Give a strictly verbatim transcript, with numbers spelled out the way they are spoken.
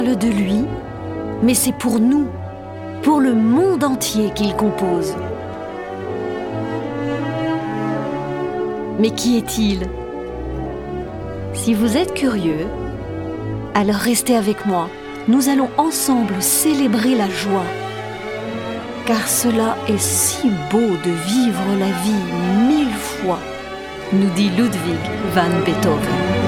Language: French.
parle de lui, mais c'est pour nous, pour le monde entier qu'il compose. Mais qui est-il? Si vous êtes curieux, alors restez avec moi. Nous allons ensemble célébrer la joie. Car cela est si beau de vivre la vie mille fois, nous dit Ludwig van Beethoven.